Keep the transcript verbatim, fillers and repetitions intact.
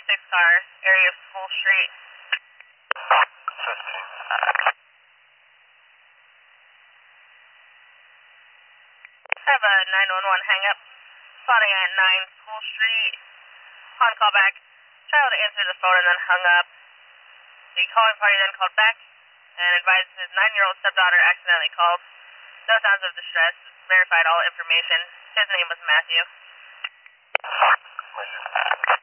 twenty-six car, area of School Street. fifteen. I have a nine one one hang up. Spotting at nine School Street. On callback, child answered the phone and then hung up. The calling party then called back and advised his nine-year-old stepdaughter accidentally called. No signs of distress. Verified all information. His name was Matthew. Matthew.